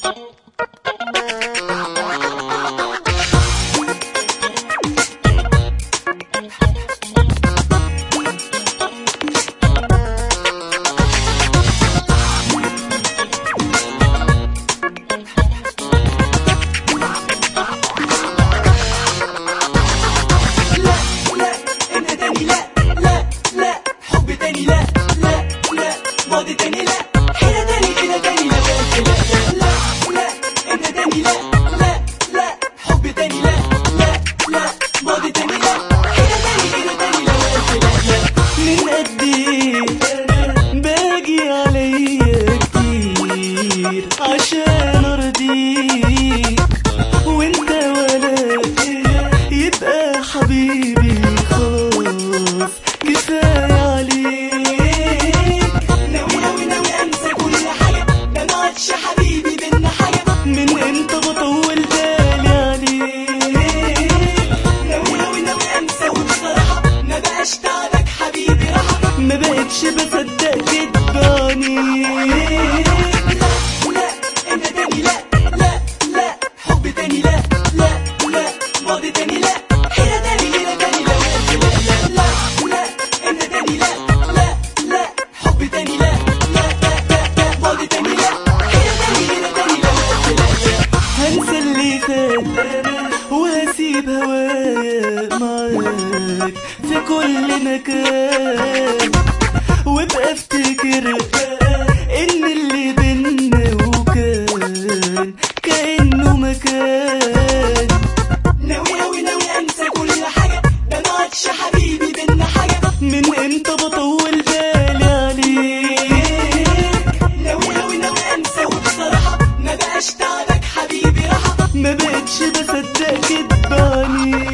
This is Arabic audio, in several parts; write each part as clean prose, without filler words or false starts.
ماضي تاني لا، حيرة تاني كده تاني لا، لا لا انت تاني لا، لا لا حب تاني لا، لا لا ماضي تاني لا، حيرة تاني كده تاني لا، لا من قد ايه باجي عليا كتير عشان ارضيك، وانت ولا يبقى حبيبي خلاص كفاية عليك. حبيبي بينا حاجة من امتى بطول بالي عليك، ناوي انسى، وبصراحة ما بقاش تعبك حبيبي راحة، ما بقتش بصدق كدباني. لا لا انت تاني لا، لا لا حب تاني لا، لا لا ماضي تاني لا، حيرة تاني كده تاني لا، لا لا لا انت تاني لا، لا لا حب تاني لا، لا لا ماضي تاني لا، هنسى اللي فات وهسيب هوايا معاك في كل مكان، وابقى افتكر ان اللي بينا وكان كأنه مكان. ناوي انسى كل حاجة، ده ما عادش حبيبي بينا حاجة، من امتى بطول بالي عليك، ناوي انسى، وبصراحة ما بقاش تعبك حبيبي راحة، ما بقتش بصدق كدباني.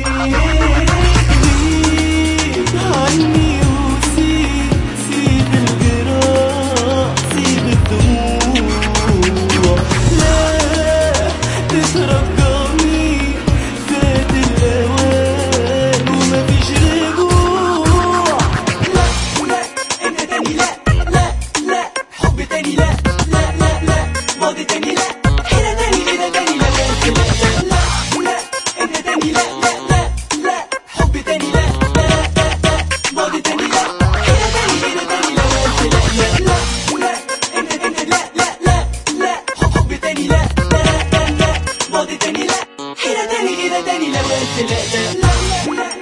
غيب عني وسيب الجراح، سيب الدموع، لا تترجاني، فات الأوان ومفيش رجوع. لا لا انت تاني لا، لا لا حب تاني لا، لا لا لا ماضي تاني لا، حيرة تاني كده تاني لا، لا لا انت تاني لا، لا لا لا حب تاني لا، لا لا لا ماضي تاني لا، حيرة تاني كده تاني لا، لا لا انت لا لا لا لا حب تاني لا، لا لا لا ماضي تاني لا، حيرة تاني كده تاني لا، لا لا